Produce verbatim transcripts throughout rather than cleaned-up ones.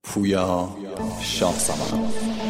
پویا شاهزمان.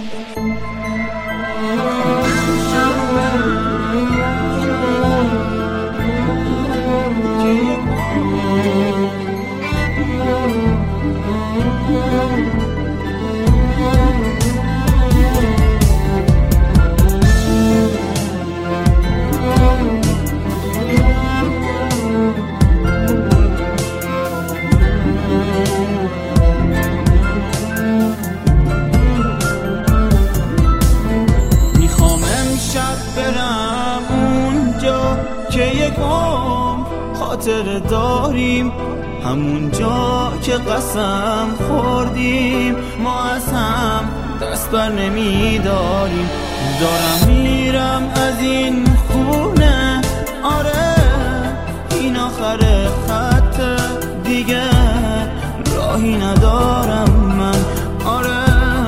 که یک عمر خاطر داریم، همون جا که قسم خوردیم ما از هم دست بر نمی داریم. دارم میرم از این خونه، آره این آخر خط، دیگه راهی ندارم من، آره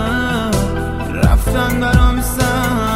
رفتن برام سخته.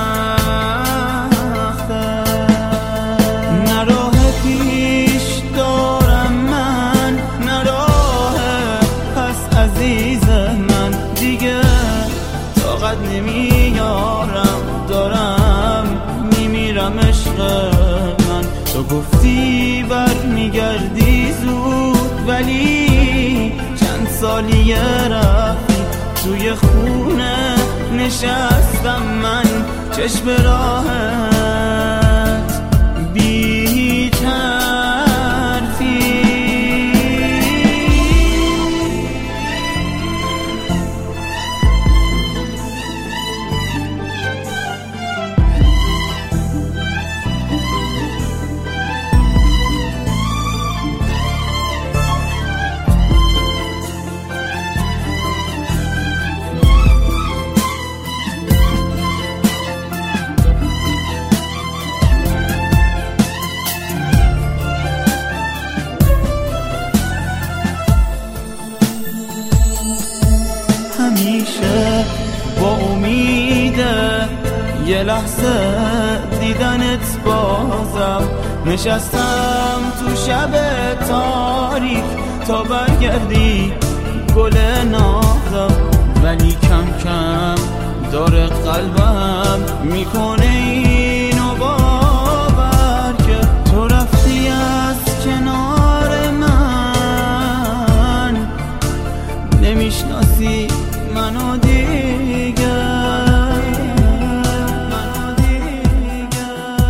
نه راه پیش دارم من، نه راه پس عزیز من، دیگه طاقت نمیارم، دارم میمیرم عشق من. تو گفتی بر میگردی زود، ولی چند سالیه رفتی. توی خونه نشستم من، چشم راحت بی ترفی. همیشه با امیده یه لحظه دیدنت بازم، نشستم تو شب تاریک تا برگردی گل نازم. ولی کم کم داره قلبم میکنه اینو باور که تو رفتی از کنار من، نمیشناسی منو دیگه، منو دیگه.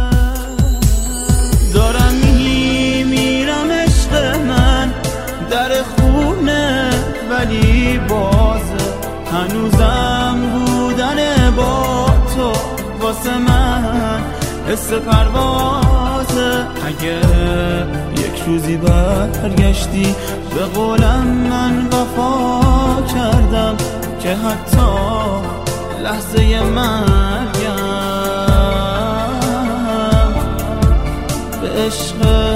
دارم میمیرم عشق من، در خونه ولی بازه، هنوزم بودن با تو واسه من حس پروازه. اگه یک روزی برگشتی به قولم من وفا کردم، که حتی لحظه مرگم به عشق